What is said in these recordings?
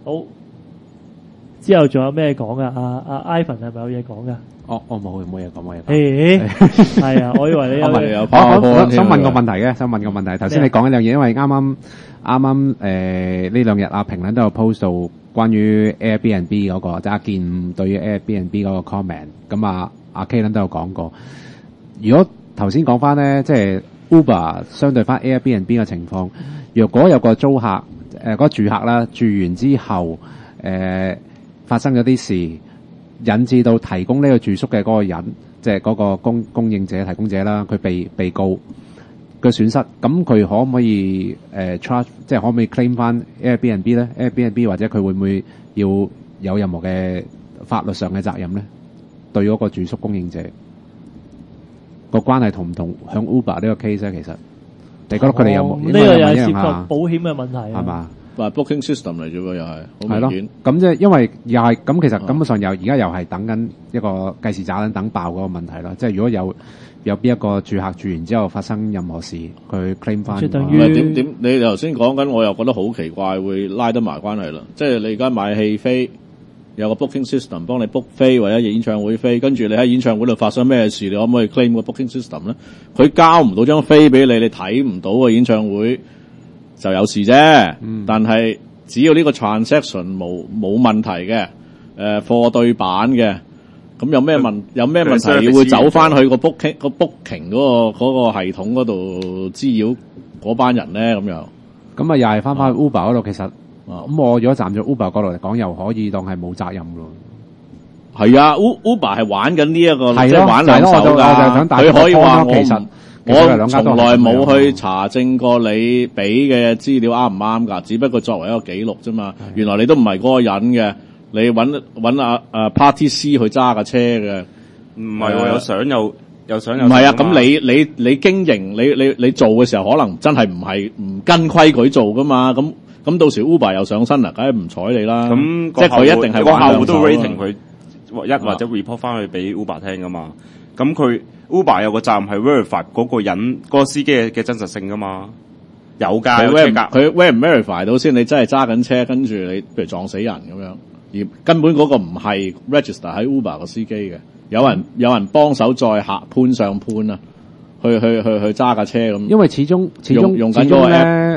好，之後仲有咩講噶？阿 Ivan 係咪有嘢講噶？ 我冇嘢講。 係啊，我以為你有嘢。 我想問個問題嘅，頭先你講一樣嘢，因為啱啱呢兩日阿評論都有 post 到關於 Airbnb 嗰個，即係阿健對於 Airbnb 嗰個 comment， 咁阿 K 都有講過。如果頭先講翻咧，即係 Uber 相對翻 Airbnb 嘅情況，若果有個租客嗰個住客啦，住完之後發生咗啲事，引致到提供呢個住宿嘅嗰個人，即係嗰個供應者、提供者啦，佢被告嘅損失，咁佢可唔可以charge， 即係可唔可以 claim 翻 Airbnb 咧 ？Airbnb 或者佢會唔會要有任何嘅法律上嘅責任咧？對嗰個住宿供應者個關係同唔同向 Uber 呢個 case 咧？其實你覺得佢哋有冇呢個又係涉及保險嘅問題係嘛？ 話 booking system 嚟啫喎，又係好明顯。 咁即係因為又係咁，其實根本上而家又係等緊一個計時炸彈等爆嗰個問題啦。即係如果有邊一個住客住完之後發生任何事，佢 claim 翻。 即係等於點？你頭先講緊，我又覺得好奇怪，會拉得埋關係啦。即係你而家買戲飛，有個 booking system 幫你 book 飛或者演唱會飛，跟住你喺演唱會度發生咩事，你可唔可以 claim 個 booking system 咧？佢交唔到張飛俾你，你睇唔到個演唱會就有事啫。但係只要呢個 transaction 冇問題嘅，貨對版嘅，咁有咩問題會走翻去個 booking 嗰個系統嗰度滋擾嗰班人咧？咁樣咁啊，又係翻去 Uber 嗰度，其實咁我如果站咗 Uber 角度嚟講，又可以當係冇責任咯。 係啊 ，Uber 係玩緊呢一個， 即係玩兩手㗎。佢可以話我從來冇去查證過你俾嘅資料啱唔啱㗎，只不過作為一個記錄啫嘛。原來你都唔係嗰個人嘅，你揾Party C 去揸架車嘅， 唔係喎，有相有相有。 唔係啊，咁你經營你做嘅時候，可能真係唔跟規矩做㗎嘛。咁到時 Uber 又上身啦，梗係唔睬你啦。 咁即係佢一定係玩兩手。 個客戶都 rating 佢或者 report 翻去俾 Uber 聽噶嘛。咁佢 Uber 有個責任係 verify 嗰個人嗰個司機嘅真實性噶嘛。有㗎， 佢 verify 到先，你真係揸緊車，跟住你譬如撞死人咁樣，而根本嗰個唔係 register 喺 Uber 個司機嘅，有人幫手再判上判啊，去揸架車咁。 因為始終用緊嗰個 app。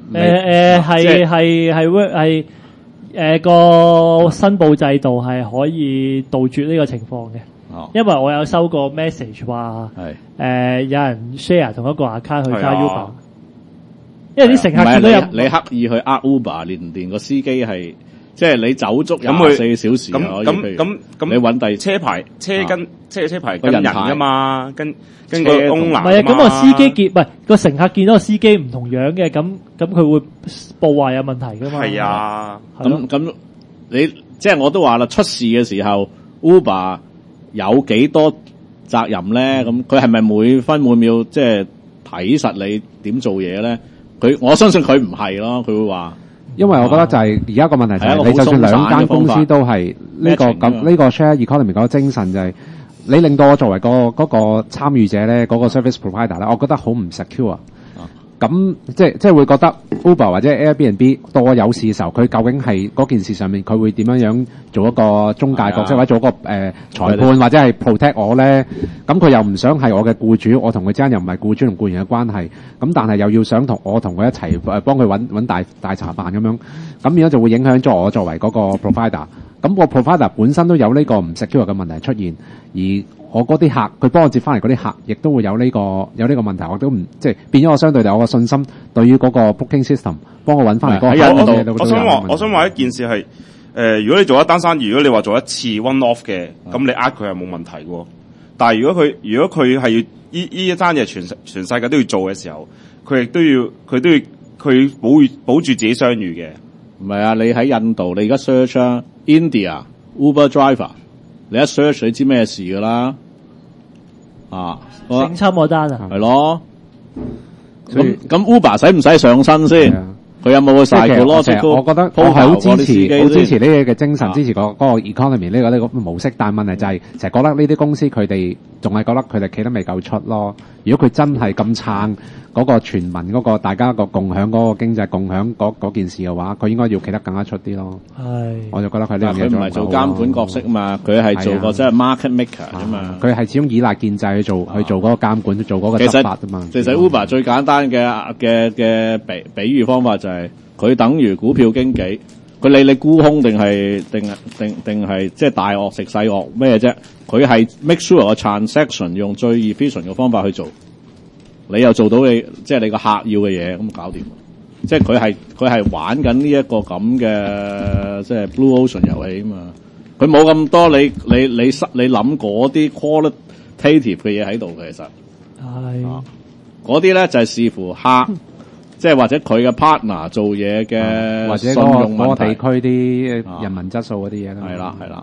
係個申報制度係可以杜絕呢個情況嘅。因為我有收過 message 話有人 share 同一個 account 去揸 Uber，因為啲乘客見到你刻意去Uber，連個司機係即係你走足24小時咁你揾第車牌跟人噶嘛，跟個 owner 唔係啊，咁個司機個乘客見到個司機唔同樣嘅，咁佢會報話有問題噶嘛？ 係啊， 咁你即係我都話啦，出事嘅時候 Uber 有幾多責任咧？咁佢係咪每分每秒即係睇實你點做嘢咧？我相信佢唔係咯，佢會話。因為我覺得就係而家個問題就係你就算兩間公司都係呢個 share economy 嗰個精神就係你令到我作為嗰個參與者咧，嗰個 service provider 咧，我覺得好唔 secure。咁即係會覺得 Uber 或者 Airbnb 到我有事嘅時候，佢究竟係嗰件事上面佢會點樣做一個中介角色，或者做一個裁判或者係 protect 我咧？咁佢又唔想係我嘅僱主，我同佢之間又唔係僱主同僱員嘅關係，咁但係又要想同我同佢一齊幫佢揾大茶飯咁樣，咁樣就會影響咗我作為嗰個 provider。咁個 provider 本身都有呢個唔 secure 嘅問題出現，而我嗰啲客佢幫我接翻嚟嗰啲客，亦都會有呢個問題，我都唔即係變咗我相對我個信心對於嗰個 booking system 幫我揾翻嚟嗰個。 我想話一件事係如果你做一單生意，如果你話做一次 one off 嘅，咁你佢係冇問題嘅。但係如果佢係要呢一單嘢全世界都要做嘅時候，佢都要保住自己商譽嘅。 唔係啊，你喺印度，你而家 search 啊 India Uber driver， 你一 search 你知咩事噶啦？ 性侵嗰單啊， 係咯。咁 Uber 使唔使上身先？佢有冇去晒佢咯？ 我覺得我係好支持呢個嘅精神，支持嗰個 economy 呢個模式。但係問題就係成日覺得呢啲公司佢哋仲係覺得佢哋企得未夠出咯。如果佢真係咁撐嗰個全民嗰個大家個共享嗰個經濟共享嗰件事嘅話，佢應該要企得更加出啲咯。係，我就覺得佢呢樣嘢佢唔係做監管角色啊嘛，佢係做個即係 market maker 啊嘛。 佢係始終依賴建制去做嗰個監管，做嗰個執法啊嘛。 其實 Uber 最簡單嘅比喻方法就係佢等於股票經紀。佢理你沽空定係即係大鱷食細鱷咩啫？佢係 make sure 個 transaction 用最 efficient 嘅方法去做，你又做到你即係你個客要嘅嘢，咁搞掂。即係佢係玩緊呢一個咁嘅即係 Blue Ocean 遊戲啊嘛。佢冇咁多你諗嗰啲 qualitative 嘅嘢喺度嘅，其實係嗰啲咧就係視乎客。即係或者佢嘅 partner 做嘢嘅， 或者嗰個地區啲人民質素嗰啲嘢啦。 係啦。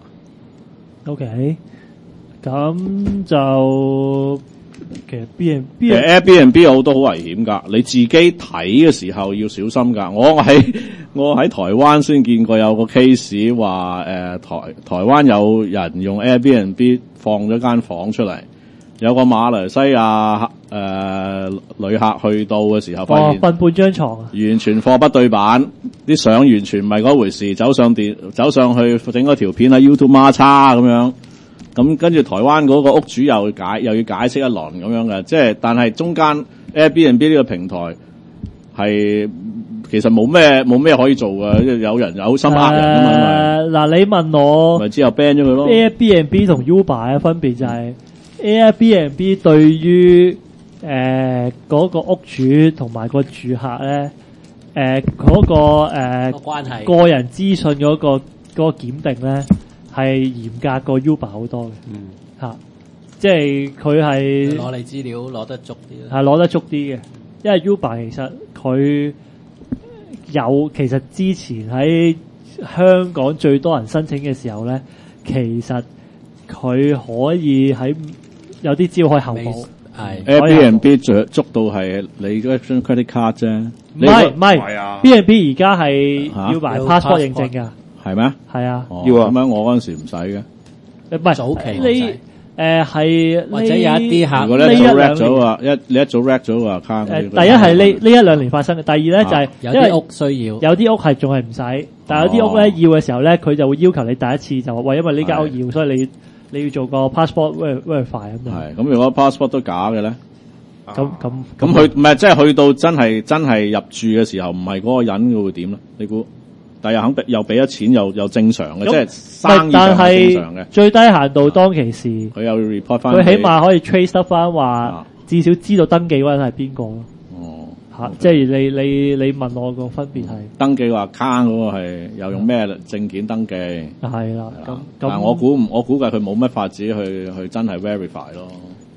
OK， 咁就其實 Airbnb 好多好危險㗎，你自己睇嘅時候要小心㗎。我喺台灣先見過有個 case 話台灣有人用 Airbnb 放咗間房出嚟。有個馬來西亞旅客去到嘅時候，發現瞓半張床啊， 完全貨不對版，啲相完全唔係嗰回事，走上去整嗰條片喺 YouTube 孖叉咁樣，咁跟住台灣嗰個屋主又要解釋一輪咁樣嘅，即係但係中間 Airbnb 呢個平台係其實冇咩可以做嘅，有人有心呃人㗎嘛。 嗱，你問我咪之後 ban 咗佢咯。 Airbnb 同 Uber 嘅分別就係。Airbnb 對於嗰個屋主同埋個住客咧，嗰個關係個人資訊嗰個檢定咧係嚴格過 Uber 好多嘅。嚇，即係佢係攞你資料攞得足啲， 係攞得足啲嘅，因為 Uber 其實佢其實之前喺香港最多人申請嘅時候咧，其實佢可以喺有啲招可以後補， 係 Airbnb 捉到係你嗰張 credit card 啫， 唔係 B&B 而家係要埋 passport 認證㗎， 係咩？ 係啊， 要啊，咁樣我嗰陣時唔使嘅， 唔係早期你係或者有一啲客， 如果你一早 rec 咗啊，你一早 rec 咗個 account， 第一係呢一兩年發生嘅，第二咧就係有啲屋需要， 有啲屋係仲係唔使，但係有啲屋咧要嘅時候咧，佢就會要求你第一次就話，因為呢間屋要，所以你要做個 passport verify 咁樣。係， 咁如果 passport 都假嘅咧， 咁佢唔係即係去到真係入住嘅時候，唔係嗰個人佢會點咧？你估？但係肯定又俾咗錢又正常嘅，即係生意上係正常嘅。 最低限度當其時， 佢又 report 翻， 佢起碼可以 trace 得翻話，至少知道登記嗰人係邊個咯。哦，嚇，即係你問我個分別係登記話 account 嗰個係又用咩證件登記？ 係啦，咁但係我估計佢冇乜法子去真係 verify 咯。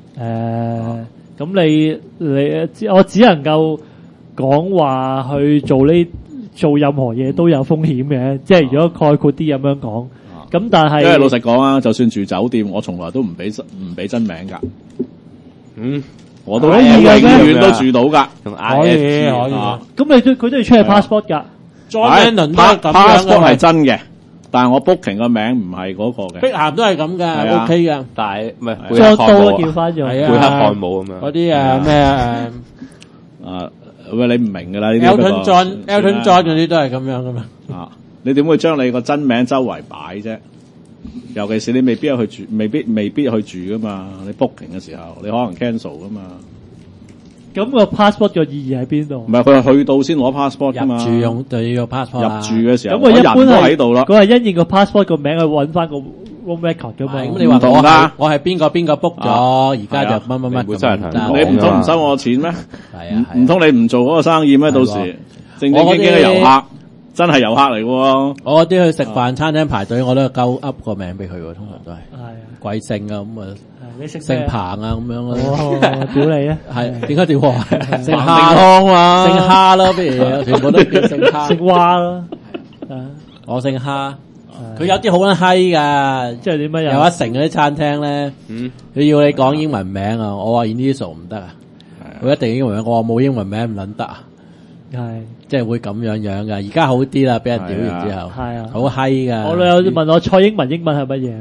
咁我只能夠講話去做任何嘢都有風險嘅，即係如果概括啲咁樣講，咁但係，因為老實講啊，就算住酒店，我從來都唔俾真名㗎。我都可以嘅，永遠都住到㗎。 可以。 咁佢都要出嚟 passport 㗎。 passport 係真嘅，但係我 booking 個名唔係嗰個嘅。 碧咸都係咁㗎，OK 㗎。 但係唔係貝克漢姆叫翻咗， 貝克漢姆咁樣。 嗰啲咩喂，你唔明㗎啦，呢啲 Elton John 嗰啲都係咁樣㗎嘛。 你點會將你個真名周圍擺啫？尤其是你未必去住，未必去住㗎嘛。你 booking 嘅時候，你可能 cancel 㗎嘛。 咁個 passport 嘅意義喺邊度？ 唔係佢係去到先攞 passport 㗎嘛。 入住用就要 passport。 入住嘅時候， 咁佢一般人都喺度啦。 佢係因應個 passport 個名去揾翻個 room record 㗎嘛。 咁你話我係邊個 book 咗，而家就乜你唔通唔收我錢咩？ 係啊， 唔通你唔做嗰個生意咩？到時正經嘅遊客，真係遊客嚟喎。 我啲去食飯餐廳排隊，我都鳩噏個名俾佢喎，通常都係。係啊，貴姓啊咁啊。 你姓彭啊咁樣咯。 屌你啊！ 係點解屌我？姓蝦啊，姓蝦咯，不如全部都叫姓蝦。 姓蛙咯。 我姓蝦。佢有啲好撚閪噶， 即係點樣？ 有一成嗰啲餐廳咧，佢要你講英文名啊，我話 initial 唔得啊，佢一定英文名，我話冇英文名唔撚得啊，係即係會咁樣噶。而家好啲啦，俾人屌完之後，係啊，好閪噶。 我女友問我蔡英文英文係乜嘢？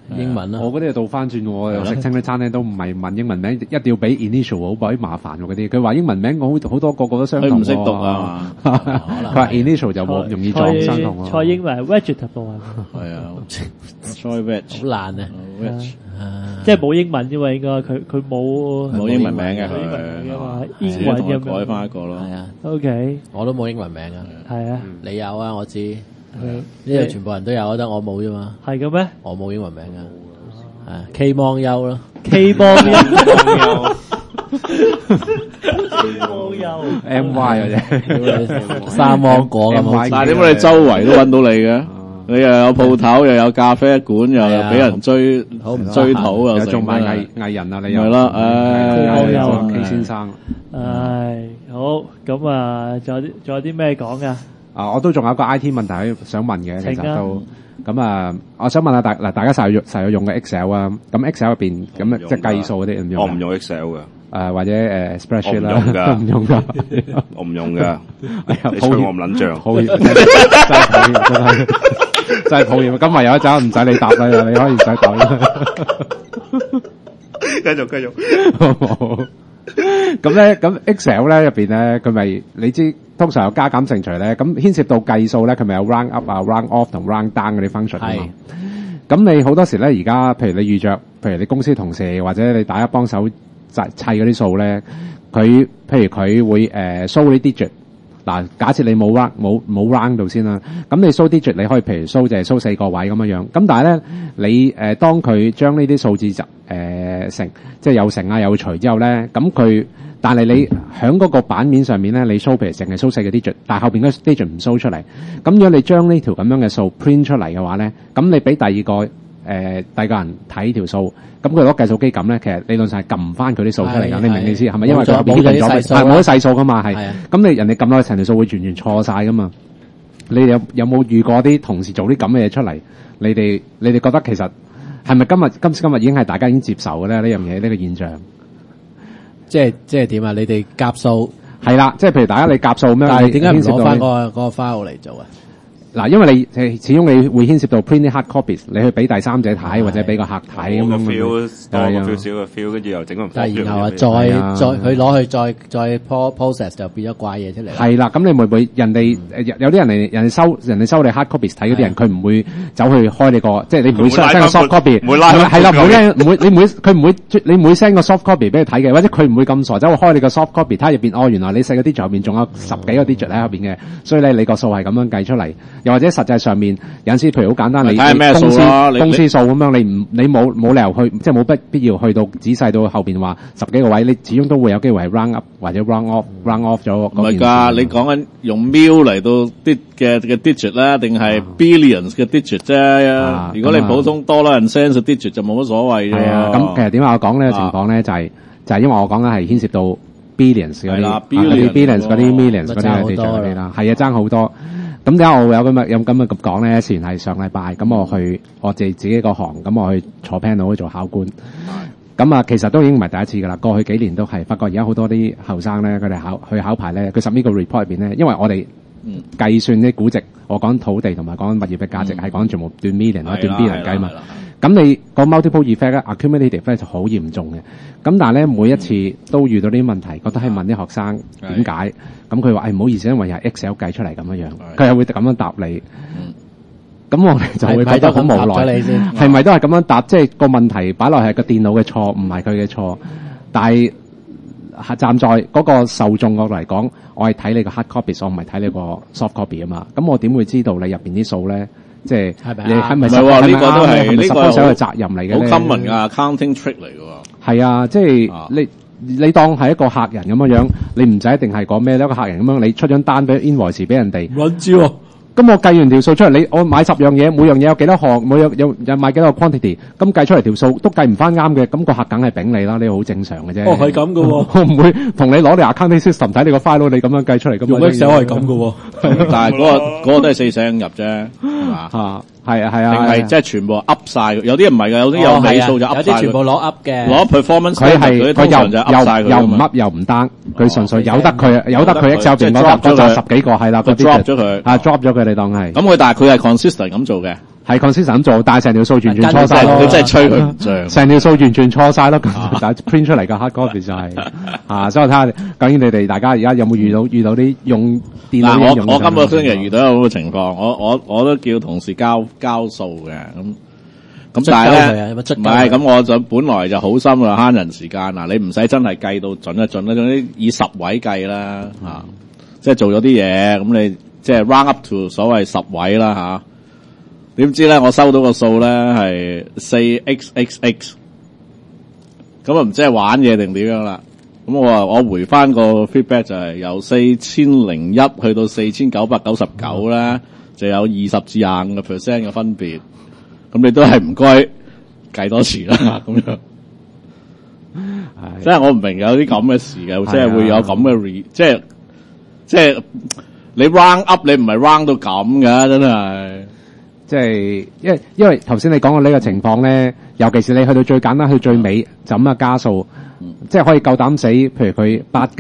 英文啦。 我嗰啲係倒翻轉，我又食親啲餐廳都唔係問英文名，一定要俾 initial 好鬼麻煩嗰啲。佢話英文名好多個都相同。 佢唔識讀啊嘛。 佢話 initial 就冇容易撞相同。 菜英文 vegetable 啊。 係啊，菜 veg 好難啊 ，veg 即係冇英文啫嘛，應該佢冇英文名嘅佢， 英文嘅改翻一個咯。 係啊 ，OK， 我都冇英文名啊。 係啊， 你有啊？我知。呢度全部人都有，得我冇啫嘛。 係嘅咩？ 我冇英文名啊。K 芒優咯 ，K 芒優 ，MY 嘅啫， 三芒果咁。 但係點解你周圍都揾到你嘅？你又有鋪頭，又有咖啡館，又俾人追討，又做埋藝人啊！你又係啦， K 先生。 唉，好咁啊！仲有啲咩講噶？ 我都仲有個 IT 問題想問嘅，其實都咁啊！我想問下大家實有用嘅 Excel 啊？咁 Excel 入邊咁即係計數嗰啲唔用？ 我唔用 Excel 嘅。 或者spreadsheet 啦，唔用噶， 我唔用噶。你吹我唔撚脹， 抱歉，真係抱歉。今日有一陣唔使你答啦，你可以唔使答啦。 繼續。 咁 Excel 咧入邊咧，佢咪你知通常有加減乘除咧，咁牽涉到計數咧，佢咪有 round up 啊、round off 同 round down 嗰啲 function 啊嘛。咁你好多時咧，而家譬如你遇着，譬如你公司同事或者你大家幫手砌嗰啲數咧，譬如佢會show 啲 digit。嗱，假設你冇 round 到先啦，咁你 show digit 你可以譬如 show 就係 show 4個位咁樣樣，咁但係咧你當佢將呢啲數字乘即係有乘啊有除之後咧，咁但係你喺嗰個版面上面咧，你 show 譬如淨係 show 4個 digit，但係後邊嗰個 digit 唔 show 出嚟，咁如果你將呢條咁樣嘅數 print 出嚟嘅話咧，咁你俾第二個人睇條數，咁佢攞計數機撳咧，其實理論上係撳翻佢啲數出嚟㗎，你明意思係咪？因為佢冇咗冇咗細數㗎嘛，係。咁你人哋撳落去成條數會完全錯晒㗎嘛？你哋有冇遇過啲同事做啲咁嘅嘢出嚟？你哋覺得其實係咪今時今日已經係大家已經接受嘅咧呢樣嘢呢個現象？ 即係點啊？你哋夾數係啦，即係譬如大家你夾數咁樣， 但係點解唔攞翻嗰個 file 嚟做啊？ 嗱，因為你始終你會牽涉到 print 啲 hard copies， 你去俾第三者睇或者俾個客睇咁樣。 feel 多個 feel 少個 feel，跟住又整個。 但係然後再佢攞去再 process 就變咗怪嘢出嚟。 係啦，咁你會唔會人哋有啲人哋收你 hard copies 睇嗰啲人，佢唔會走去開你個，即係你唔會 send 個 soft copy， 唔會拉。係啦，你唔會 send 個 soft copy 俾佢睇嘅，或者佢唔會咁傻走去開你個 soft copy 睇入邊，原來你細個 digit 後邊仲有10幾個 digit 喺後邊嘅，所以咧你個數係咁樣計出嚟。又或者實際上面有陣時，譬如好簡單，你公司數咁樣，你冇理由去，即係冇必要去到仔細到後邊話10幾個位，你始終都會有機會係 round up 或者 round off 咗。唔係㗎，你講緊用 mil 嚟到啲嘅 digit 啦，定係 billions 嘅 digit 啫。如果你普通多啦人 sense digit 就冇乜所謂啫。 係啊，咁其實點解我講呢個情況咧，就係因為我講緊係牽涉到 billions 嗰啲 billions 嗰啲 millions 嗰啲 digit 嗰啲啦，係啊，爭好多。咁點解我會有咁嘅講咧？雖然係上禮拜咁，我自己個行咁，我去坐 panel 去做考官。咁啊，其實都已經唔係第一次噶啦。過去幾年都係發覺，而家好多啲後生咧，佢哋考牌咧，佢submit個 report 入邊咧，因為我哋計算啲估值，我講土地同埋講物業嘅價值係講全部斷 million 或者斷 billion 計嘛。咁你個 multiple effect 咧 accumulative effect 就好嚴重嘅。咁但係咧，每一次都遇到啲問題，覺得係問啲學生點解？咁佢話唔好意思，因為係 Excel 計出嚟咁樣樣，佢又會咁樣答你。咁我哋就會覺得好無奈，係咪都係咁樣答？即係個問題擺落係個電腦嘅錯，唔係佢嘅錯。但係站在嗰個受眾角度嚟講，我係睇你個 hard copy， 我唔係睇你個 soft copy 啊嘛。咁我點會知道你入邊啲數咧？即係你係咪？唔係喎，呢個都係呢個係責任嚟嘅， 好 common 㗎 accounting trick 嚟㗎。 係啊，即係你當係一個客人咁樣樣，你唔使一定係講咩，一個客人咁樣，你出張單俾 invoice 俾人哋。 揾招喎。 咁我計完條數出嚟，我買10樣嘢，每樣嘢有幾多項，有買幾多個 quantity，咁計出嚟條數都計唔翻啱嘅，咁個客梗係丙你啦，呢個好正常嘅啫。 係咁嘅喎， 我唔會同你攞你 accounting system 睇你個 file，你咁樣計出嚟咁。 用 Excel 係咁嘅喎， 但係嗰個都係4聲入啫，係嘛？ 係啊， 定係即係全部 up 晒，有啲唔係㗎，有啲有尾數就 up 晒， 有啲全部攞 up 嘅， 攞 performance， 佢又唔 up 又唔 down，佢純粹由得佢 Excel 邊嗰集10幾個係啦，佢 drop 咗佢 ，drop 咗佢你當係。 咁但係佢係 consistent 咁做嘅， 係 consistent 咁做，但係成條數完全錯晒咯。 你真係吹佢唔脹， 成條數完全錯晒咯。但係 print 出嚟嘅 hard copy 就係所以我睇下究竟你哋大家而家有冇遇到啲用電腦用？ 我今個星期遇到有咁嘅情況，我都叫同事交數嘅咁但係咧唔係咁，我就本來就好心啦，慳人時間嗱，你唔使真係計到準一準啦，總之以10位計啦即係做咗啲嘢，咁你即係 round up to 所謂10位啦點知咧我收到個數咧係 4xxx， 咁啊唔知係玩嘢定點樣啦，咁我回翻個 feedback 就係由4001去到4999咧，就有20至25% 嘅分別。咁你都係唔該計多次啦，咁樣。即係我唔明有啲咁嘅事嘅，即係會有咁嘅即係你 round up 你唔係 round 到咁㗎，真係。 即係因為頭先你講過呢個情況咧，尤其是你去到最簡單去最尾就咁加數，即係可以夠膽死，譬如佢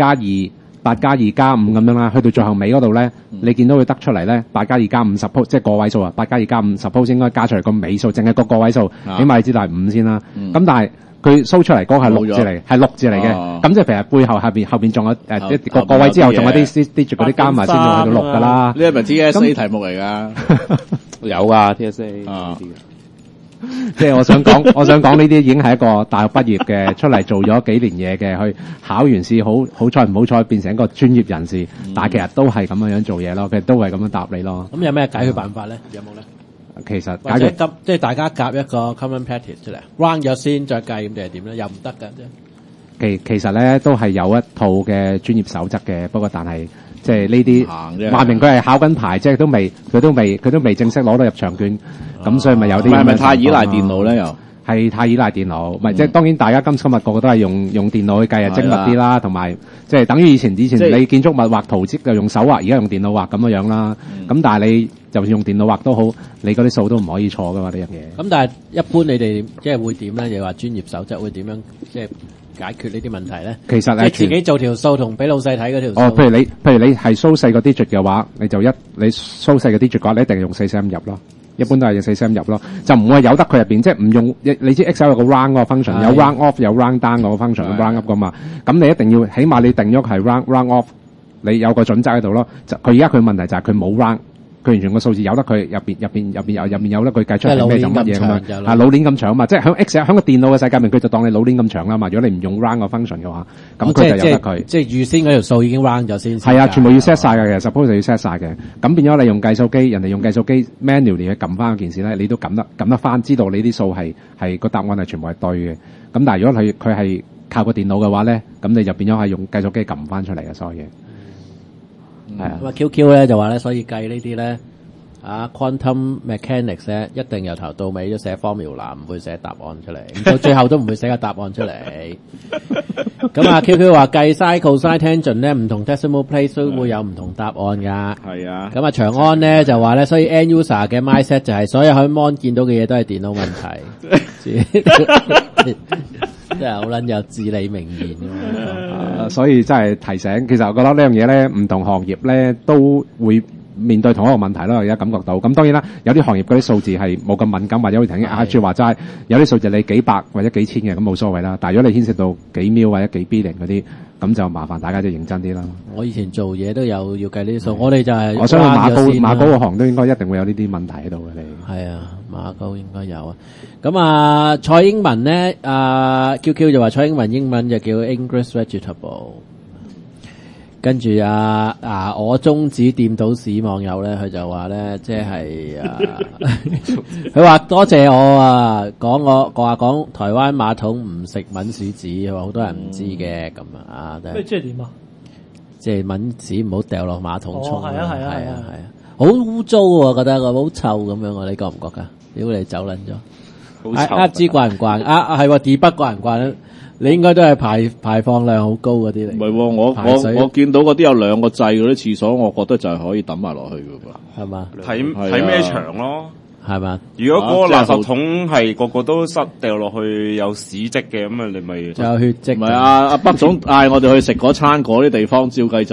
8+2。8+2+5咁樣啦，去到最後尾嗰度咧，你見到佢得出嚟咧，8+2+5 suppose 即係個位數啊，8+2+5 suppose 應該加出嚟個尾數，淨係個位數，起碼你知道係5先啦。咁但係佢 show 出嚟嗰個係6字嚟，係6字嚟嘅。咁即係其實背後後邊仲有個位之後仲有啲 digit 嗰啲加埋先至去到6噶啦。 呢係咪 TSA 題目嚟㗎？ 有㗎 TSA。 即係我想講呢啲已經係一個大學畢業嘅出嚟做咗幾年嘢嘅，去考完試好彩唔好彩變成一個專業人士，但係其實都係咁樣做嘢咯，佢都係咁樣答你咯。 咁有咩解決辦法咧？有冇咧？ 其實或者即係大家夾一個 common practice 出嚟 ，round 咗先再計咁定係點咧？又唔得㗎啫。 其實咧都係有一套嘅專業守則嘅，不過但係即係呢啲話明佢係考緊牌，即係佢都未正式攞到入場券，咁所以咪有啲係咪太依賴電腦咧？又係太依賴電腦，唔係即係當然大家今日個個都係用電腦去計精密啲啦，同埋即係等於以前你建築物畫圖則就用手畫，而家用電腦畫咁樣啦。咁但係你就算用電腦畫都好，你嗰啲數都唔可以錯噶嘛呢樣嘢。 咁但係一般你哋即係會點咧？你話專業守則會點樣即係解決呢啲問題咧？其實即係自己做條數同俾老細睇嗰條數。 譬如你係 show 細個 digit 嘅話，你 show 細個 digit 嘅話，你一定用4cm入咯。一般都係用4cm入咯，就唔會有得佢入邊，即係唔用你知 Excel 有個 round 嗰個 function， 有 round off 有 round down 嗰個 function， round up 噶嘛。咁你一定要起碼你定咗係 round off， 你有個準則喺度咯。佢而家佢問題就係佢冇 round。佢完全個數字由得佢入邊有得佢計出係咩就乜嘢咁樣，係老鏈咁長嘛，即係喺 Excel 喺個電腦嘅世界面，佢就當你老鏈咁長啦嘛。如果你唔用 round 個 function 嘅話，咁佢就由得佢。 即係預先嗰條數已經 round 咗先。 係啊，全部要 set 晒嘅，其實 suppose 要 set 晒嘅。咁變咗你用計數機，人哋用計數機 manually 去撳翻嗰件事咧，你都撳得翻，知道你啲數係個答案係全部係對嘅。咁但係如果佢係靠個電腦嘅話咧，咁你就變咗係用計數機撳翻出嚟嘅所有嘢。係啊， 咁啊 QQ 咧就話咧，所以計呢啲咧quantum mechanics 咧，一定由頭到尾都寫 formula， 唔會寫答案出嚟，到最後都唔會寫個答案出嚟。咁啊 QQ 話計 sin cosine tangent 咧，唔同 decimal place 都會有唔同答案㗎。 係啊。 咁啊長安咧就話咧，所以 end user 嘅 mindset 就係所有喺 mon 見到嘅嘢都係電腦問題。真係好撚有至理名言所以真係提醒，其實我覺得呢樣嘢咧，唔同行業咧都會面對同一個問題咯。而家感覺到，咁當然啦，有啲行業嗰啲數字係冇咁敏感，或者會曾經壓住話齋，有啲數字你幾百或者幾千嘅咁冇所謂啦。但係如果你牽涉到幾秒或者幾 billion 嗰啲，咁就麻煩大家就認真啲啦。 我以前做嘢都有要計呢啲數，我哋就係我相信馬高個行都應該一定會有呢啲問題喺度嘅。你係啊，馬高應該有啊。咁啊，蔡英文咧，QQ 就話蔡英文英文就叫 English vegetable。跟住我中指掂到市網友咧，佢就話咧，即係佢話多謝我講台灣馬桶唔食抆屎紙，佢話好多人唔知嘅咁啊。 咩即係點啊？ 即係抆屎唔好掉落馬桶沖。 係啊， 好污糟喎，覺得個好臭咁樣啊！你覺唔覺噶？屌你走撚咗，知慣唔慣？係喎，D 筆慣唔慣？你應該都係排放量好高嗰啲嚟。唔係，我見到嗰啲有兩個掣嗰啲廁所，我覺得就係可以抌埋落去噶噃。 係嘛？ 睇咩場咯？ 係嘛？ 如果嗰個垃圾桶係個個都塞掉落去有屎跡嘅，咁啊你咪就有血跡。 唔係北總嗌我哋去食嗰餐嗰啲地方，照計就唔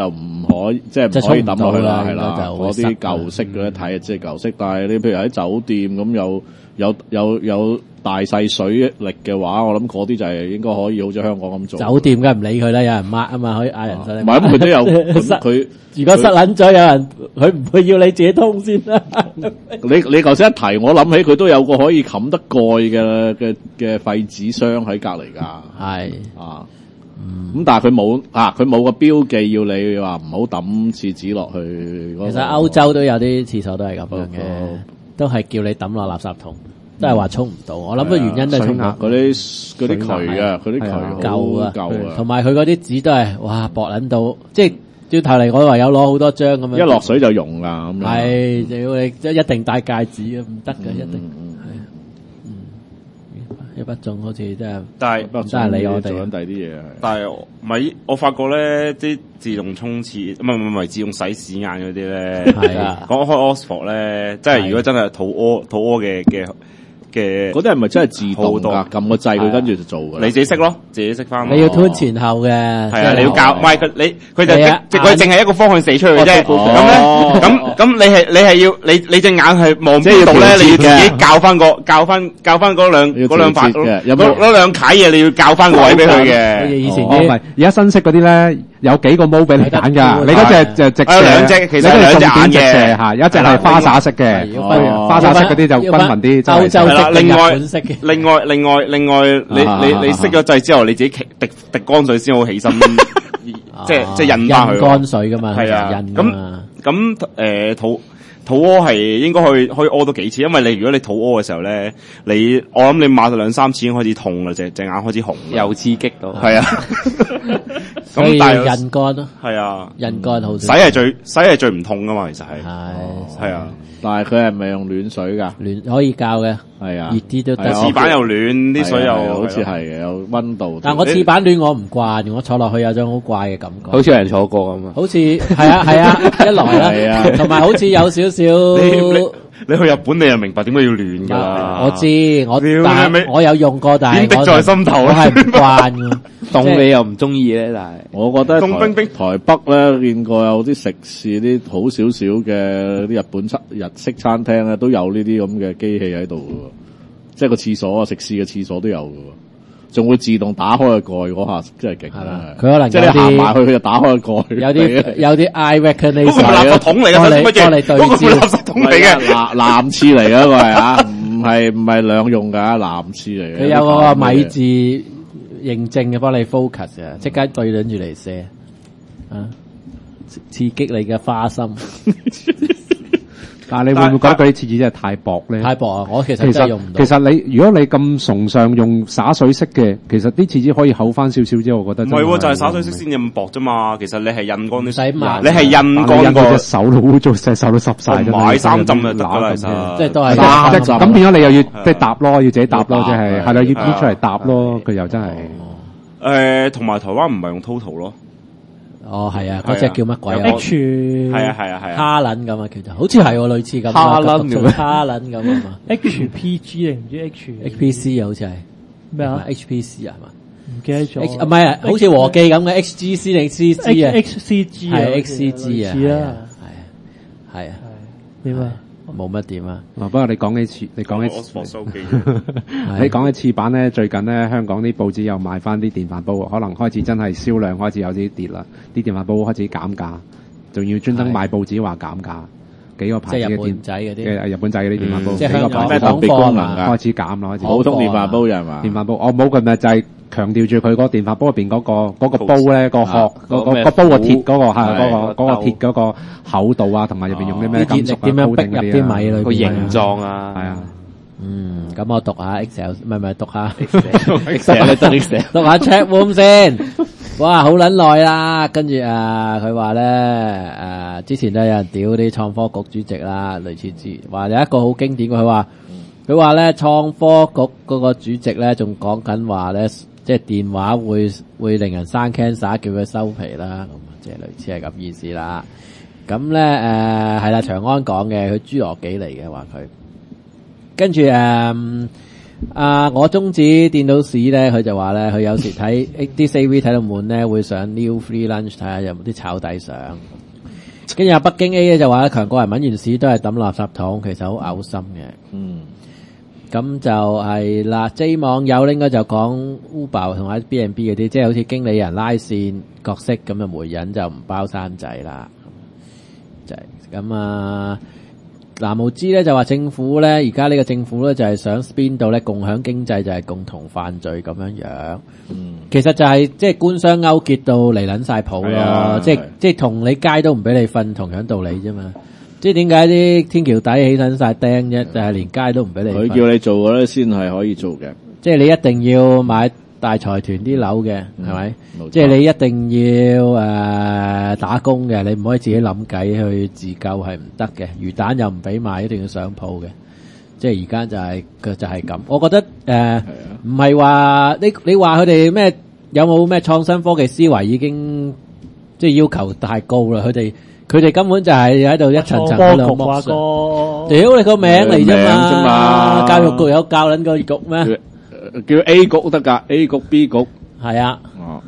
可以，即係唔可以抌落去啦，係就啦。嗰啲舊式嗰啲睇即係舊式，但係你譬如喺酒店咁有大細水力嘅話，我諗嗰啲就係應該可以好似香港咁做。 酒店梗係唔理佢啦，有人抹啊嘛，可以嗌人上嚟。 唔係咁佢都有佢。 如果失撚咗，有人佢唔會要你自己通先啦。 你頭先一提，我諗起佢都有個可以冚得蓋嘅廢紙箱喺隔離㗎。係啊，咁但係佢冇個標記要你話唔好抌廁紙落去。 其實歐洲都有啲廁所都係咁樣嘅，都係叫你抌落垃圾桶。都係話沖唔到，我諗個原因都係沖唔到嗰啲渠啊，嗰啲渠舊啊， 舊啊， 同埋佢嗰啲紙都係哇薄撚到，即係轉頭嚟我唯有攞好多張咁樣， 一落水就溶啦咁樣。 係就要你即係一定戴戒指啊，唔得嘅一定係，一不中好似真係， 但係真係理我哋做緊第二啲嘢。 但係唔係我發覺咧，啲自動沖廁唔係自動洗屎眼嗰啲咧， 係啊， 講開 Oxford 咧，即係如果真係肚屙嘅。 嗰啲係咪真係自動㗎？撳個掣佢跟住就做㗎。 你自己識咯，自己識翻。 你要吞前後嘅， 係啊，你要教，唔係佢就佢淨係一個方向射出去嘅啫。咁你係要你隻眼係望邊度咧？你要自己教翻嗰兩塊嗰兩楷嘢，你要教翻個位俾佢嘅。 以前唔係而家新式嗰啲咧，有幾個毛俾你揀㗎。你嗰隻就直射， 兩隻其實兩隻眼直射嚇，一隻係花灑式嘅，花灑式嗰啲就均勻啲。 歐洲式嘅、日本式嘅。 另外，你熄咗掣之後，你自己滴乾水先好起身，即係印翻佢。 印乾水㗎嘛， 係啊，咁肚屙係應該可以屙到幾次，因為如果你肚屙嘅時候咧，我諗你抹到2-3次已經開始痛啦，隻眼開始紅， 又刺激到， 係啊。 所以印乾咯， 係啊， 印乾好。 洗係最唔痛噶嘛，其實係啊。 但係佢係咪用暖水㗎？ 暖可以教嘅， 係啊， 熱啲都得。 廁板又暖，啲水又好似係嘅，有溫度。 但我廁板暖我唔慣，我坐落去有種好怪嘅感覺。 好似有人坐過咁啊！ 好似係啊，一來啦，同埋好似有少少。 你去日本你就明白點解要暖㗎啦。 我知，但係我有用過，但係滴在心頭， 我係唔慣嘅。 凍你又唔中意咧，但係我覺得凍冰冰台北咧見過有啲食肆啲好少少嘅啲日式餐廳咧都有呢啲咁嘅機器喺度嘅，即係個廁所啊，食肆嘅廁所都有嘅，仲會自動打開個蓋嗰下真係勁。係啦， 佢可能即係你行埋去佢就打開個蓋。 有啲 eye recognition 嗰個垃圾桶嚟嘅，乜嘢？嗰個垃圾桶嚟嘅， 男廁嚟嘅，個係啊，唔係兩用㗎，男廁嚟嘅。 佢有個米字認證嘅，幫你 focus 啊，即刻對準住嚟射啊，刺激你嘅花心。 但係你會唔會覺得嗰啲廁紙真係太薄咧？ 太薄啊！我其實真係用唔到。 其實如果你咁崇尚用灑水式嘅，其實啲廁紙可以厚翻少少啫，我覺得。 唔係，就係灑水式先咁薄啫嘛。其實你係印乾啲洗埋， 你係印乾個隻手都污糟，隻手都濕晒。 買3浸就得啦，其實。 即係都係咁變咗你又要即係搭咯，要自己搭咯，即係係啦，要拎出嚟搭咯。佢又真係。 同埋台灣唔係用 Total 咯。 哦，係啊，嗰隻叫乜鬼啊 ？H 係啊， 哈撚咁啊，叫做好似係類似咁。 哈撚咁， 哈撚咁啊嘛。 HPG 定唔知 HPC 啊？好似係咩啊 ？HPC 啊嘛？ 唔記得咗。 唔係啊，好似和記咁嘅 HGC 定 CG 啊 ？HCG 係 XCG 啊，係啊， 點啊？ 冇乜點啊！ 不過你講起你講起廁板咧，最近咧香港啲報紙又賣翻啲電飯煲，可能開始真係銷量開始有啲跌啦，啲電飯煲開始減價，仲要專登賣報紙話減價，幾個牌子嘅日本仔嗰啲電飯煲， 即係香港咩特別功能㗎？ 開始減啦，開始。 普通電飯煲係嘛？ 電飯煲我冇咁咪就係強調住佢嗰個電飯煲入邊嗰個煲咧個殼個煲個鐵嗰個係嗰個鐵嗰個厚度啊，同埋入邊用啲咩金屬點樣逼入啲米裏個形狀啊， 係啊。 咁我讀下 Excel， 唔係讀下 Excel， 讀下 Chatroom 先。哇，好撚耐啦！跟住佢話咧之前都有人屌啲創科局主席啦，類似話有一個好經典嘅，佢話咧創科局嗰個主席咧仲講緊話咧，即係電話會令人生 cancer，叫佢收皮啦，咁即係類似係咁意思啦。咁咧係啦，長安講嘅，佢侏羅紀嚟嘅話佢。跟住我中指電腦史咧，佢就話咧，佢有時睇啲 CV 睇到悶咧，會上 New Free Lunch 睇下有冇啲炒底相。 跟住北京 A 咧就話強國人民完市都係抌垃圾桶，其實好嘔心嘅。咁就係啦。J 網友應該就講 Uber 同埋 B&B 嗰啲，即係好似經理人拉線角色咁嘅媒人就唔包生仔啦。就係咁啊。南無知咧就話政府咧而家呢個政府咧就係想 spin 到咧共享經濟就係共同犯罪咁樣樣。其實就係即係官商勾結到嚟撚晒譜咯，即係同你街都唔俾你瞓，同樣道理啫嘛。即係點解啲天橋底起撚晒釘啫？就係連街都唔俾你瞓。 佢叫你做嘅咧，先係可以做嘅。 即係你一定要買大財團啲樓嘅，係咪？即係你一定要打工嘅，你唔可以自己諗計去自救係唔得嘅。魚蛋又唔俾賣，一定要上鋪嘅。即係而家就係咁。我覺得唔係話你話佢哋咩有冇咩創新科技思維已經即係要求太高啦。佢哋根本就係喺度一層層喺度剝削。屌你個名嚟啫嘛！教育局有教撚個局咩？ 叫 A 局得㗎 ，A 局 B 局係啊。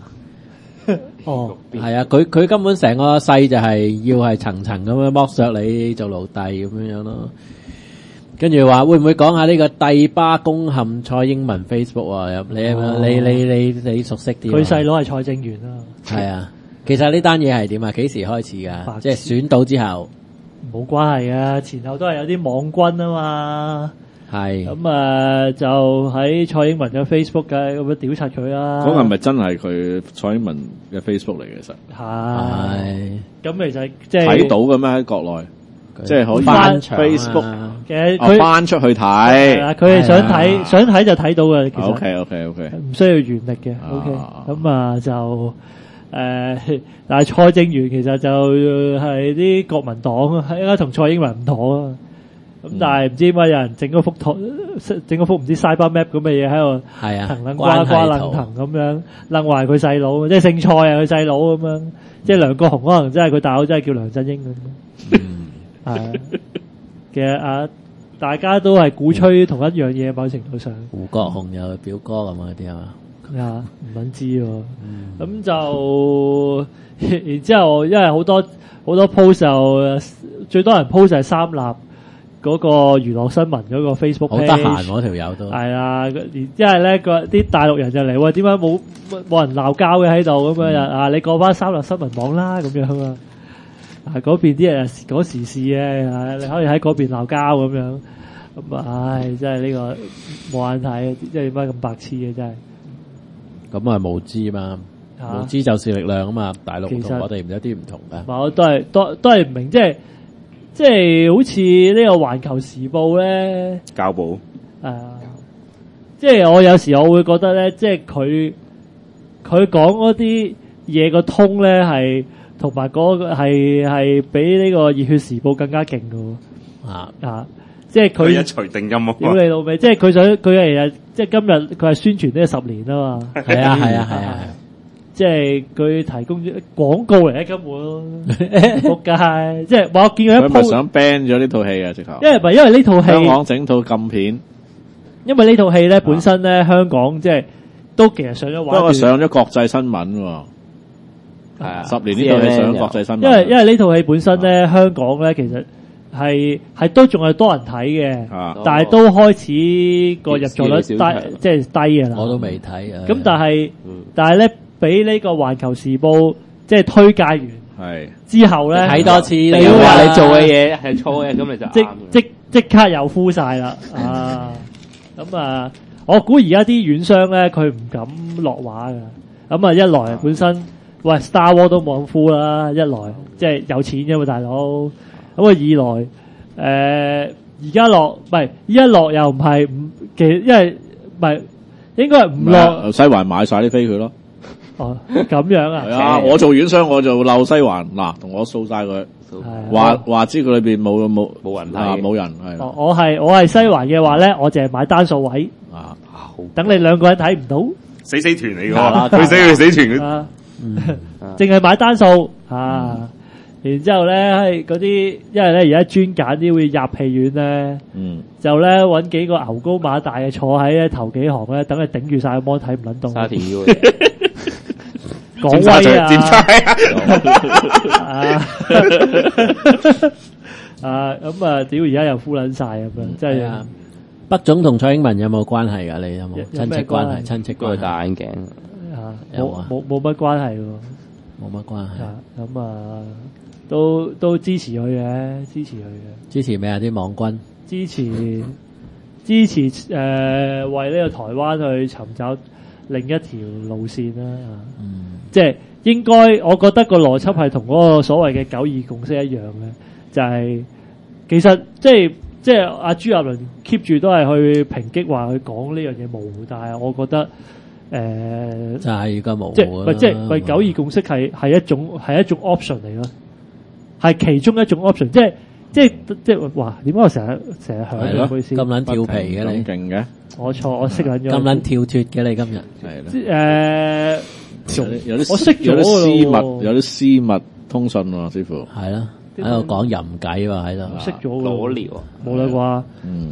係啊，佢根本成個勢就係要係層層咁樣剝削你做奴隸咁樣樣咯。跟住話會唔會講下呢個帝巴攻陷蔡英文 Facebook 啊？你熟悉啲？ 佢細佬係蔡正元啊。 係啊，其實呢單嘢係點啊？幾時開始噶？即係選到之後冇關係啊，前後都係有啲網軍啊嘛。係咁就喺蔡英文嘅 Facebook 嘅咁樣屌柒佢啦。 嗰個係咪真係佢蔡英文嘅 Facebook 嚟嘅？其實係咁，其實即係睇到嘅咩？喺國內即係可以翻 Facebook 嘅，佢翻出去睇。 佢係想睇就睇到嘅。其實 OK， 唔需要原力嘅。OK，咁就但係蔡正元其實就係啲國民黨應該同蔡英文唔妥啊。咁但係唔知點解有人整嗰幅唔知 Cyber Map 咁嘅嘢喺度，騰撚瓜撚騰咁樣，撚壞佢細佬，即係姓蔡啊佢細佬咁樣，即係梁國雄可能真係佢大佬真係叫梁振英咁。係其實大家都係鼓吹同一樣嘢，某程度上。 胡國雄又表哥咁啊啲係嘛？ 唔撚知喎。咁就然之後，因為好多 post 就最多人 post 就係三立嗰個娛樂新聞嗰個 Facebook page， 好得閒嗰條友都係啊，因為咧啲大陸人就嚟喎，點解冇人鬧交嘅喺度咁樣你過翻三立新聞網啦咁樣啊，嗰邊啲人講時事嘅，你可以喺嗰邊鬧交咁樣，咁真係呢個冇眼睇，即係點解咁白痴嘅真係。咁啊無知嘛，無知就是力量啊嘛，大陸同我哋唔有啲唔同嘅。 我都係唔明，即係好似呢個環球時報咧， 教報即係我有時我會覺得咧，即係佢講嗰啲嘢個通咧係同埋嗰個係比呢個熱血時報更加勁噶，即係佢一錘定音啊！ 屌你老味，即係佢係即係今日佢係宣傳呢個10年啊嘛， 係啊。 即係佢提供咗廣告嚟嘅根本，仆街！即係我見佢一鋪， 佢咪想 ban 咗呢套戲啊？直頭， 因為呢套戲香港整套禁片， 因為呢套戲咧本身咧香港即係都其實上咗畫， 不過上咗國際新聞喎。係啊，10年呢套戲上咗國際新聞。 因為呢套戲本身咧香港咧其實係都仲係多人睇嘅，但係都開始個入座率低，即係低嘅啦。 我都未睇啊。 咁但係咧。俾呢個環球時報即係推介完之後咧， 睇多次， 你話你做嘅嘢係錯嘅，咁你就即刻又敷晒啦咁我估而家啲院商咧，佢唔敢落畫噶。咁一來本身喂 Star Wars 都冇咁敷啦，一來即係有錢啫嘛大佬。咁二來而家落唔係依家落又唔係其實因為唔係應該係唔落西環買晒啲飛佢咯。 咁樣啊？ 係啊，我做院商我就漏西環嗱，同我掃晒佢，話知佢裏邊冇人睇，冇人係。我係西環嘅話咧，我淨係買單數位等你兩個人睇唔到。 死團嚟㗎，佢死團淨係買單數然之後咧嗰啲，因為咧而家專揀啲會入戲院咧，就咧搵幾個牛高馬大嘅坐喺咧頭幾行咧，等佢頂住晒個芒睇唔撚到。 講威啊！咁啊，屌而家又敷撚晒咁樣，真係啊！ 北總同蔡英文有冇關係㗎？你有冇親戚關係？親戚關係戴眼鏡有啊？ 冇乜關係喎， 冇乜關係。 咁啊，都支持佢嘅，支持佢嘅。 支持咩啊？啲網軍支持為呢個台灣去尋找另一條路線啦。即係應該，我覺得個邏輯係同嗰個所謂嘅9·2共識一樣嘅，就係其實即係阿朱立倫 keep 住都係去抨擊話佢講呢樣嘢模糊，但係我覺得就係而家模糊即係9·2共識係一種 option 嚟咯，係其中一種 option，即係哇！點解我成日響嘅？唔好意思， 咁撚調皮嘅你， 咁勁嘅， 我錯，我識撚咗。 咁撚跳脫嘅你今日係有啲我識咗有啲私密通訊喎，似乎係啦，喺度講淫偈喎，喺度識咗裸聊， 冇啦啩？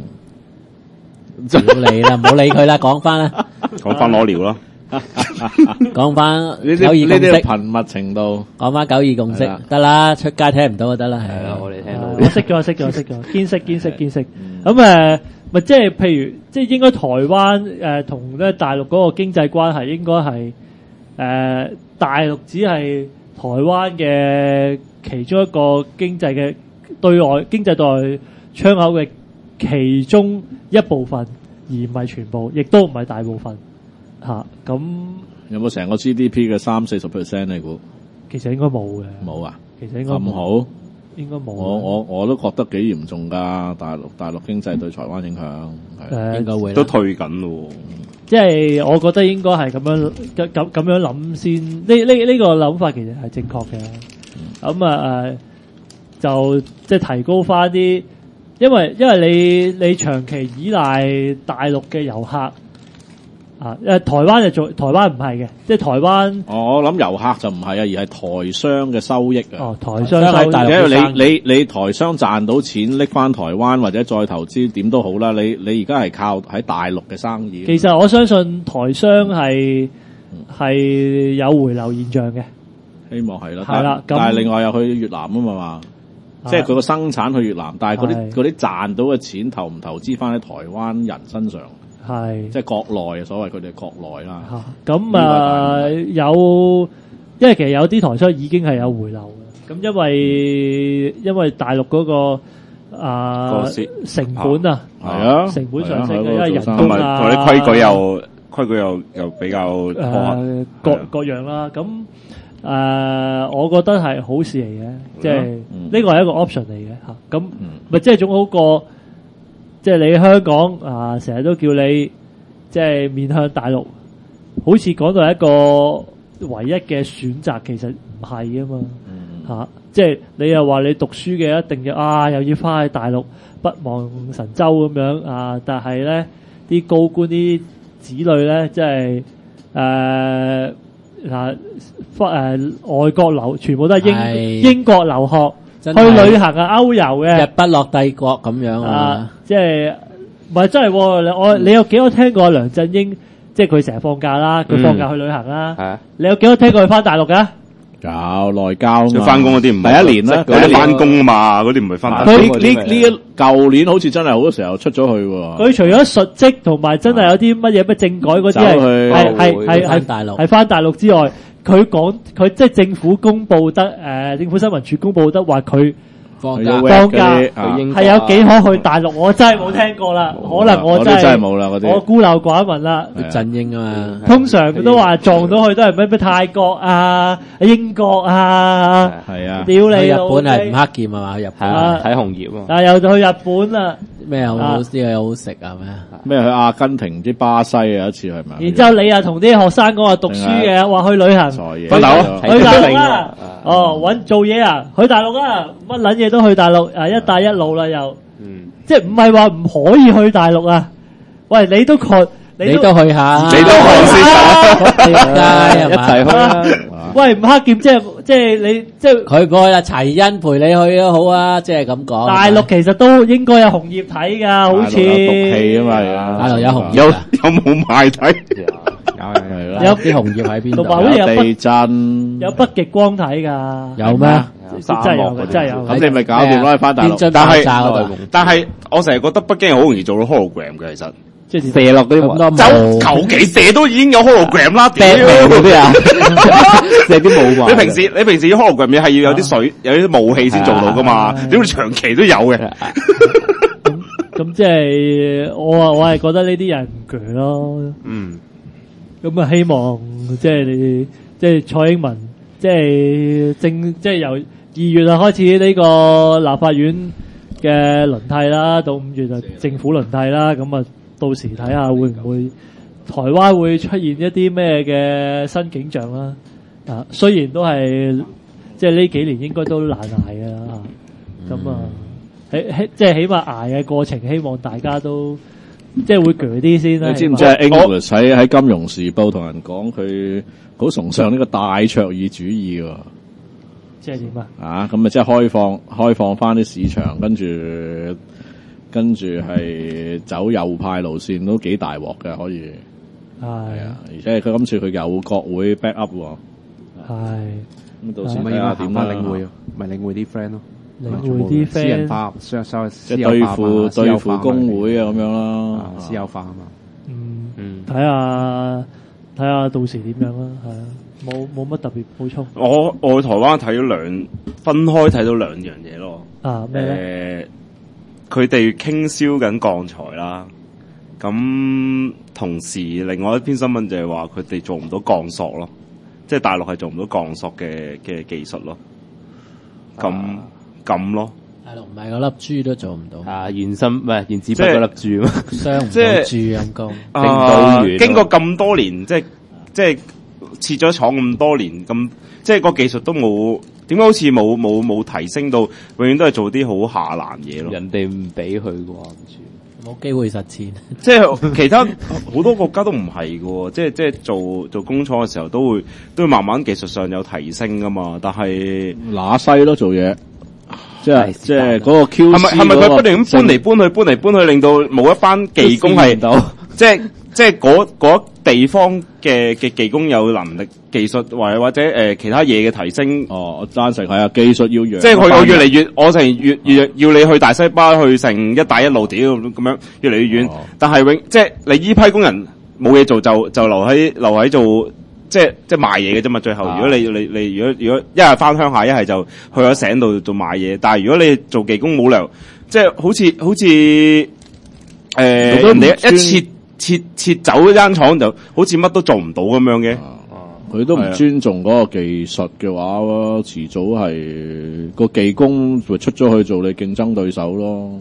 屌你啦，唔好理佢啦，講翻啦， 講翻裸聊咯。 講翻呢啲頻密程度， 講翻9·2共識得啦，出街聽唔到就得啦， 係啦，我哋聽到。 我識咗，堅識。咁咪即係譬如，即係應該台灣同咧大陸嗰個經濟關係應該係大陸只係台灣嘅其中一個經濟嘅對外經濟對外窗口嘅其中一部分，而唔係全部，亦都唔係大部分。咁有冇成個 GDP 嘅30-40%你估？ 其實應該冇嘅。 冇啊？ 其實應該咁好？ 應該冇。 我都覺得幾嚴重㗎，大陸經濟對台灣影響應該會都退緊咯。 即係我覺得應該係咁樣諗先。呢個諗法其實係正確嘅。咁就即係提高翻啲，因為你長期依賴大陸嘅遊客。台灣唔係嘅，即係台灣。 我諗遊客就唔係啊，而係台商嘅收益啊。 台商收益， 因為你台商賺到錢拎翻台灣或者再投資點都好啦。你而家係靠喺大陸嘅生意。 其實我相信台商係有回流現象嘅， 希望係啦。 係啦， 但係另外又去越南啊嘛，即係佢個生產去越南，但係嗰啲賺到嘅錢投唔投資翻喺台灣人身上？係即係國內，所謂佢哋國內啦。咁因為其實有啲台商已經係有回流嘅。咁因為大陸嗰個成本啊，係啊，成本上升嘅，因為人工啊， 同啲規矩又比較各樣啦。咁我覺得係好事嚟嘅，即係呢個係一個 option 嚟嘅嚇。咁咪即係總好過。即係你香港成日都叫你即係面向大陸，好似講到一個唯一嘅選擇，其實唔係啊嘛。即係你又話你讀書嘅一定要又要翻去大陸北望神州咁樣但係咧啲高官啲子女咧，即係外國留，全部都係英國留學。去旅行歐遊嘅， 日不落帝國咁樣即係唔係真係？你有幾多聽過梁振英？即係佢成日放假啦，佢放假去旅行啦。你有幾多聽過佢翻大陸㗎？ 有內交嘛？ 翻工嗰啲唔係第一年啦， 嗰啲翻工啊嘛，嗰啲唔係翻。 呢舊年好似真係好多時候出咗去喎。 佢除咗述職同埋真係有啲乜嘢政改嗰啲係大陸， 係翻大陸之外。佢即係政府公布得政府新聞處公布得話佢放假係有幾可去大陸，我真係冇聽過啦。可能我真係冇啦，我孤陋寡聞啦。 振英啊嘛， 通常都話撞到去都係咩泰國英國係啊， 屌你！ 日本係唔黑劍啊嘛，去日本睇紅葉啊。 但係又去日本啦。 咩好啲嘢好食啊咩？ 咩去阿根廷唔知巴西有一次係咪？ 然之後你又同啲學生講話讀書嘅，話去旅行，去大陸啦。搵做嘢啊，去大陸啊，乜撚嘢都去大陸一帶一路啦又。即係唔係話唔可以去大陸啊？喂，你都去下， 你都去一齊去啦。 喂，唔黑劍即係你即係佢過去啦，齊恩陪你去都好啊，即係咁講。 大陸其實都應該有紅葉睇噶，好似毒氣啊嘛， 大陸有紅葉， 有冇賣睇？ 係啦， 有啲紅葉喺邊度？ 同埋好似有地震， 有北極光睇㗎， 有咩？ 真係有嘅，真係有嘅。 咁你咪搞掂啦，翻大陸。 但係我成日覺得北京好容易做到 hologram 嘅，其實。 即係射落嗰啲就求其射都已經有 hologram 啦，屌嗰啲啊，射啲霧嘛。 你平時 hologram 嘢係要有啲水、有啲霧氣先做到噶嘛？點會長期都有嘅？ 咁即係我係覺得呢啲人唔鋸咯。 嗯。 咁啊，希望即係蔡英文即係由2月啊開始呢個立法院嘅輪替啦，到5月就政府輪替啦，咁啊。到時睇下會唔會台灣會出現一啲咩嘅新景象啦？啊，雖然都係即係呢幾年應該都難捱嘅啦，咁即係起碼捱嘅過程，希望大家都即係會鋸啲先啦。 你知唔知English 喺金融時報同人講佢好崇尚呢個戴卓爾主義喎？ 即係點啊？ 啊，咁咪即係開放翻啲市場，跟住係走右派路線都幾大鑊嘅，可以係啊！而且佢今次佢有國會 back up 喎， 係咁到時睇下點啦。 領匯咪領匯啲 friend 咯， 領匯啲 friend 私人化， 即係對付工會啊咁樣啦， 私有化啊嘛。 睇下到時點樣啦，係啊，冇乜特別補充。 我去台灣睇咗分開睇到兩樣嘢咯。 啊咩咧？ 佢哋傾銷緊鋼材啦，咁同時另外一篇新聞就係話佢哋做唔到鋼索咯，即係大陸係做唔到鋼索嘅技術咯，咁咯。 大陸唔係嗰粒珠都做唔到啊！原子筆嗰粒珠嘛， 傷唔到珠陰功。 經過咁多年，即係設咗廠咁多年，咁即係個技術都冇。點解好似冇提升到，永遠都係做啲好下欄嘢咯？ 人哋唔俾佢嘅話， 冇機會實踐。 即係其他好多國家都唔係嘅，即係做工廠嘅時候都會慢慢技術上有提升噶嘛。但係拿西咯做嘢，即係嗰個 QC 係咪佢不斷咁搬嚟搬去，令到冇一班技工係即係嗰地方嘅技工有能力、技術或者其他嘢嘅提升。 我贊成係啊，技術要養。 即係佢越嚟越，我成越要你去大西巴去成一帶一路屌咁樣越嚟越遠。但係即係你依批工人冇嘢做就留喺做即係賣嘢嘅啫嘛。最後如果你如果一係翻鄉下，一係就去咗省度做賣嘢。但係如果你做技工冇理由，即係好似人哋一切走一間廠就好似乜都做唔到咁樣嘅， 佢都唔尊重嗰個技術嘅話，遲早係個技工會出咗去做你競爭對手咯。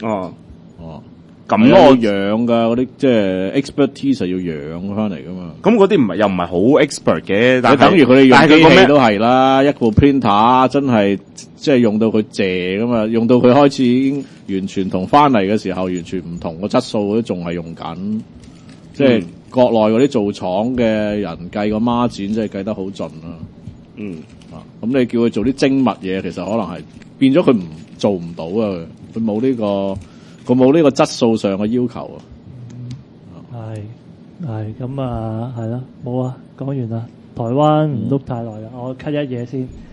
咁咯，養噶嗰啲即係 expertise 係要養翻嚟噶嘛。 咁嗰啲又唔係好 expert 嘅，但係等於佢哋用機器都係啦，一部 printer 真係即係用到佢謝噶嘛，用到佢開始已經完全同翻嚟嘅時候完全唔同，個質素都仲係用緊。即係國內嗰啲做廠嘅人計個孖展，真係計得好盡啦。咁你叫佢做啲精密嘢，其實可能係變咗佢做唔到啊！佢冇呢個質素上嘅要求啊。 係咁啊，係啦，冇啊，講完啦。台灣唔碌太耐啦，我 cut 一嘢先。